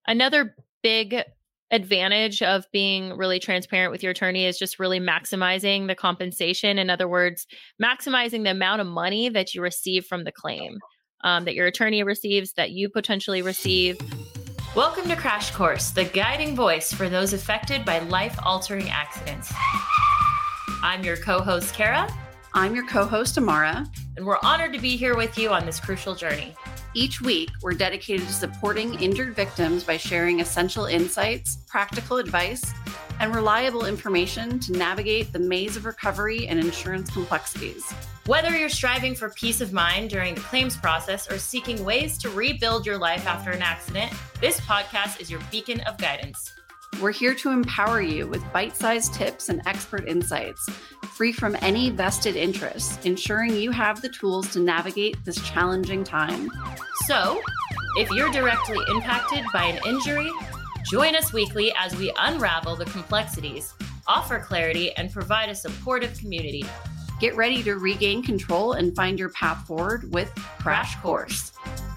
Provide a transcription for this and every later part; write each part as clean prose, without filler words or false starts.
Another big advantage of being really transparent with your attorney is just really maximizing the compensation. In other words, maximizing the amount of money that you receive from the claim, that your attorney receives, that you potentially receive. Welcome to Crash Course, the guiding voice for those affected by life-altering accidents. I'm your co-host, Kara. I'm your co-host, Amara. And we're honored to be here with you on this crucial journey. Each week, we're dedicated to supporting injured victims by sharing essential insights, practical advice, and reliable information to navigate the maze of recovery and insurance complexities. Whether you're striving for peace of mind during the claims process or seeking ways to rebuild your life after an accident, this podcast is your beacon of guidance. We're here to empower you with bite-sized tips and expert insights, free from any vested interests, ensuring you have the tools to navigate this challenging time. So, if you're directly impacted by an injury, join us weekly as we unravel the complexities, offer clarity, and provide a supportive community. Get ready to regain control and find your path forward with Crash Course.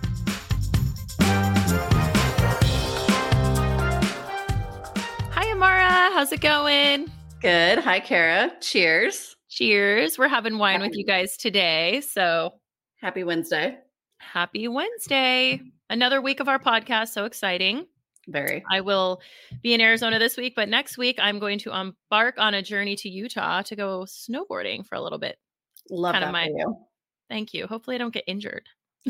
Hi, Amara. How's it going? Good. Hi, Kara. Cheers. Cheers. We're having wine with you guys today. So happy Wednesday. Happy Wednesday. Another week of our podcast. So exciting. Very. I will be in Arizona this week, but next week I'm going to embark on a journey to Utah to go snowboarding for a little bit. Love that for you. Thank you. Hopefully I don't get injured.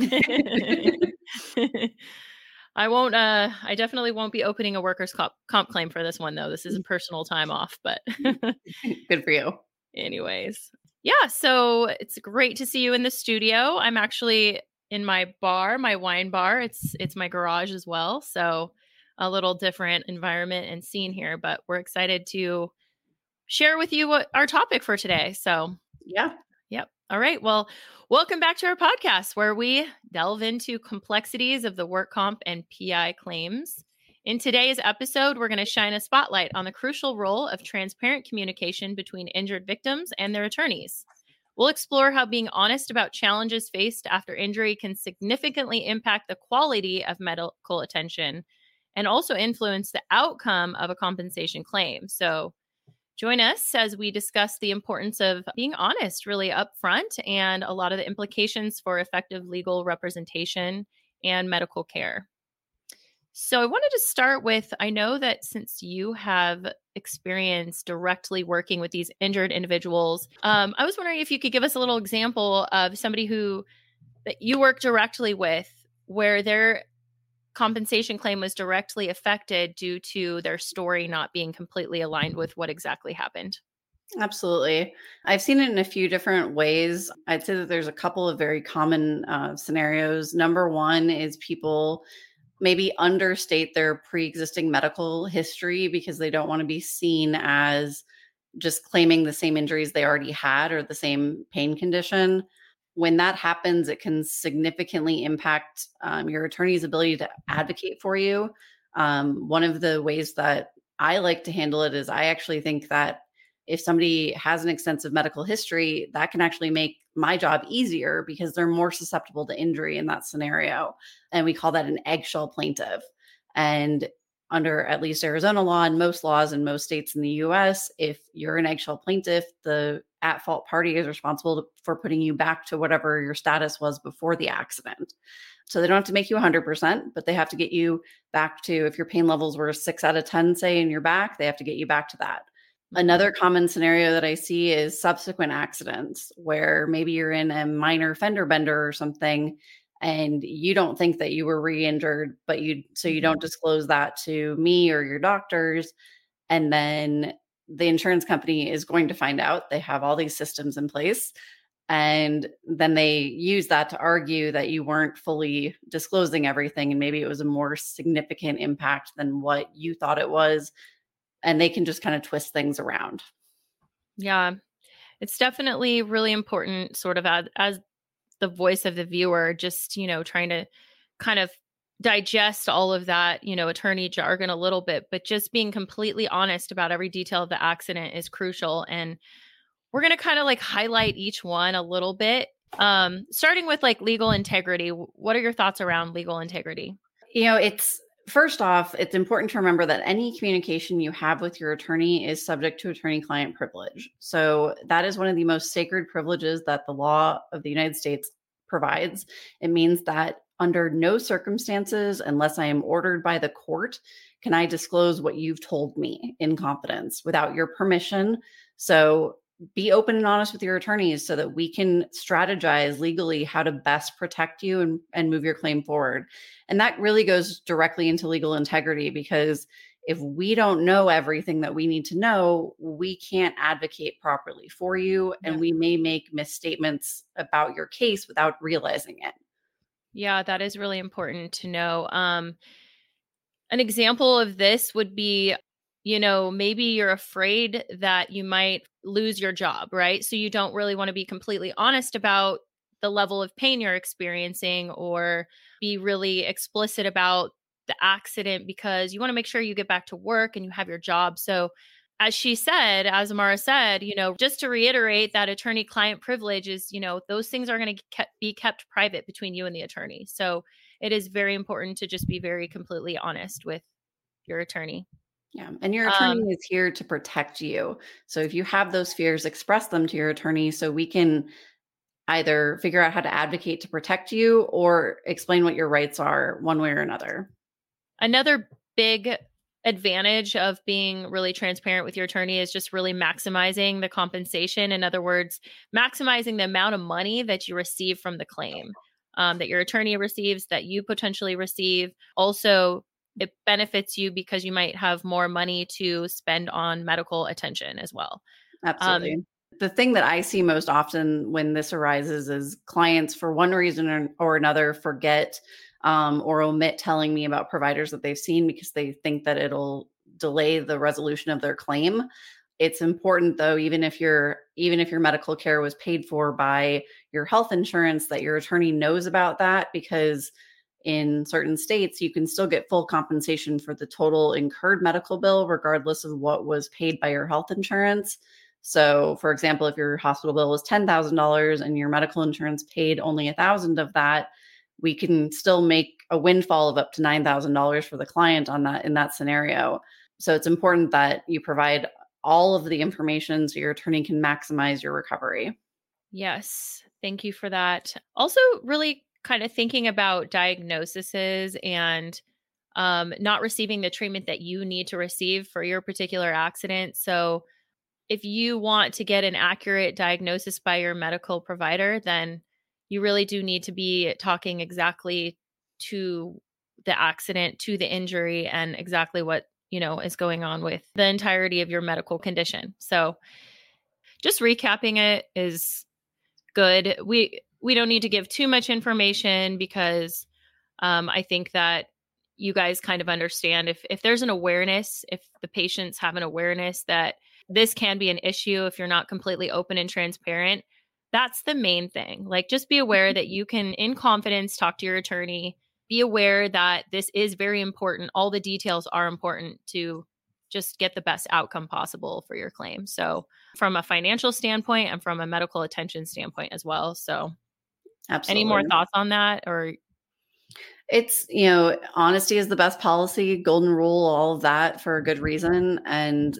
I definitely won't be opening a workers' comp claim for this one, though. This is a personal time off, but good for you. Anyways. Yeah. So it's great to see you in the studio. I'm actually in my bar, my wine bar. It's my garage as well. So a little different environment and scene here, but we're excited to share with you what our topic for today. So yeah. Yep. All right. Well, welcome back to our podcast where we delve into complexities of the work comp and PI claims. In today's episode, we're going to shine a spotlight on the crucial role of transparent communication between injured victims and their attorneys. We'll explore how being honest about challenges faced after injury can significantly impact the quality of medical attention and also influence the outcome of a compensation claim. So join us as we discuss the importance of being honest really upfront and a lot of the implications for effective legal representation and medical care. So I wanted to start with, I know that since you have experience directly working with these injured individuals, I was wondering if you could give us a little example of somebody that you work directly with where their compensation claim was directly affected due to their story not being completely aligned with what exactly happened. Absolutely. I've seen it in a few different ways. I'd say that there's a couple of very common scenarios. Number one is people maybe understate their pre-existing medical history because they don't want to be seen as just claiming the same injuries they already had or the same pain condition. When that happens, it can significantly impact your attorney's ability to advocate for you. One of the ways that I like to handle it is I actually think that if somebody has an extensive medical history, that can actually make my job easier because they're more susceptible to injury in that scenario. And we call that an eggshell plaintiff. And under at least Arizona law and most laws in most states in the US, if you're an eggshell plaintiff, the at-fault party is responsible for putting you back to whatever your status was before the accident. So they don't have to make you 100%, but they have to get you back to, if your pain levels were 6 out of 10, say, in your back, they have to get you back to that. Another common scenario that I see is subsequent accidents where maybe you're in a minor fender bender or something and you don't think that you were re-injured, but you don't disclose that to me or your doctors. And then the insurance company is going to find out. They have all these systems in place. And then they use that to argue that you weren't fully disclosing everything. And maybe it was a more significant impact than what you thought it was. And they can just kind of twist things around. Yeah, it's definitely really important sort of as the voice of the viewer, just, trying to kind of digest all of that, attorney jargon a little bit, but just being completely honest about every detail of the accident is crucial. And we're going to kind of like highlight each one a little bit, starting with like legal integrity. What are your thoughts around legal integrity? It's First off, it's important to remember that any communication you have with your attorney is subject to attorney-client privilege. So that is one of the most sacred privileges that the law of the United States provides. It means that under no circumstances, unless I am ordered by the court, can I disclose what you've told me in confidence without your permission. So be open and honest with your attorneys so that we can strategize legally how to best protect you and move your claim forward. And that really goes directly into legal integrity, because if we don't know everything that we need to know, we can't advocate properly for you. And we may make misstatements about your case without realizing it. Yeah, that is really important to know. An example of this would be, maybe you're afraid that you might lose your job, right? So you don't really want to be completely honest about the level of pain you're experiencing, or be really explicit about the accident, because you want to make sure you get back to work and you have your job. So as Amara said, just to reiterate, that attorney-client privilege is, those things are going to be kept private between you and the attorney. So it is very important to just be very completely honest with your attorney. Yeah. And your attorney is here to protect you. So if you have those fears, express them to your attorney so we can either figure out how to advocate to protect you or explain what your rights are one way or another. Another big advantage of being really transparent with your attorney is just really maximizing the compensation. In other words, maximizing the amount of money that you receive from the claim, that your attorney receives, that you potentially receive. Also, it benefits you because you might have more money to spend on medical attention as well. Absolutely. The thing that I see most often when this arises is clients, for one reason or another, forget or omit telling me about providers that they've seen because they think that it'll delay the resolution of their claim. It's important, though, even if your medical care was paid for by your health insurance, that your attorney knows about that, because in certain states, you can still get full compensation for the total incurred medical bill, regardless of what was paid by your health insurance. So, for example, if your hospital bill was $10,000 and your medical insurance paid only $1,000 of that, we can still make a windfall of up to $9,000 for the client on that in that scenario. So it's important that you provide all of the information so your attorney can maximize your recovery. Yes, thank you for that. Also, really kind of thinking about diagnoses and not receiving the treatment that you need to receive for your particular accident. So if you want to get an accurate diagnosis by your medical provider, then you really do need to be talking exactly to the accident, to the injury, and exactly what, is going on with the entirety of your medical condition. So just recapping it is good. We don't need to give too much information, because I think that you guys kind of understand if there's an awareness, if the patients have an awareness that this can be an issue if you're not completely open and transparent. That's the main thing. Like, just be aware that you can, in confidence, talk to your attorney. Be aware that this is very important. All the details are important to just get the best outcome possible for your claim. So from a financial standpoint and from a medical attention standpoint as well. So absolutely. Any more thoughts on that? Or it's, honesty is the best policy, golden rule, all of that, for a good reason. And,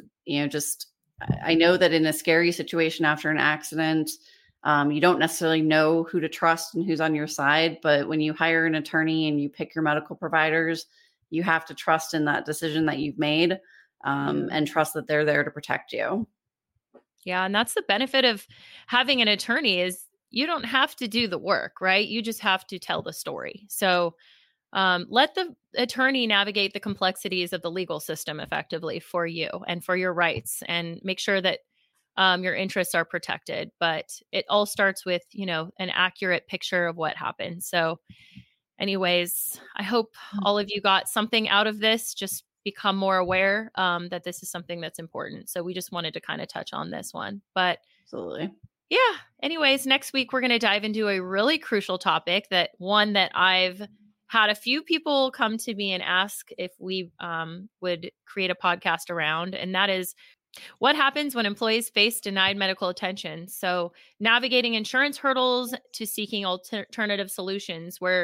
I know that in a scary situation after an accident, you don't necessarily know who to trust and who's on your side. But when you hire an attorney and you pick your medical providers, you have to trust in that decision that you've made, and trust that they're there to protect you. Yeah. And that's the benefit of having an attorney, is you don't have to do the work, right? You just have to tell the story. So let the attorney navigate the complexities of the legal system effectively for you and for your rights, and make sure that your interests are protected. But it all starts with, an accurate picture of what happened. So anyways, I hope all of you got something out of this. Just become more aware that this is something that's important. So we just wanted to kind of touch on this one. But absolutely. Yeah. Anyways, next week, we're going to dive into a really crucial topic, that I've had a few people come to me and ask if we would create a podcast around. And that is, what happens when employees face denied medical attention? So navigating insurance hurdles to seeking alternative solutions, where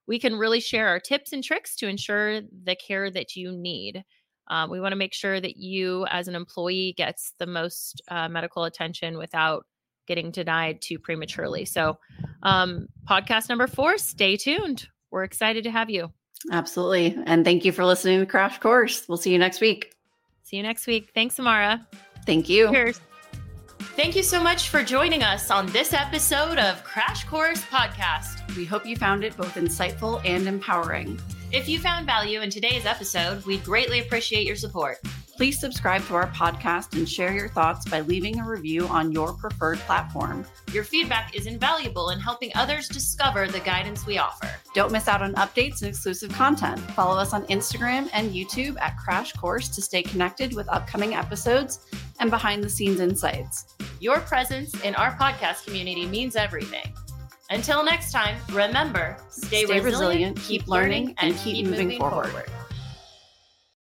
we can really share our tips and tricks to ensure the care that you need. We want to make sure that you as an employee gets the most medical attention without getting denied too prematurely. So podcast number 4, stay tuned. We're excited to have you. Absolutely. And thank you for listening to Crash Course. We'll see you next week. See you next week. Thanks, Amara. Thank you. Cheers. Thank you so much for joining us on this episode of Crash Course Podcast. We hope you found it both insightful and empowering. If you found value in today's episode, we'd greatly appreciate your support. Please subscribe to our podcast and share your thoughts by leaving a review on your preferred platform. Your feedback is invaluable in helping others discover the guidance we offer. Don't miss out on updates and exclusive content. Follow us on Instagram and YouTube at Crash Course to stay connected with upcoming episodes and behind-the-scenes insights. Your presence in our podcast community means everything. Until next time, remember, stay resilient, keep learning, and keep moving forward.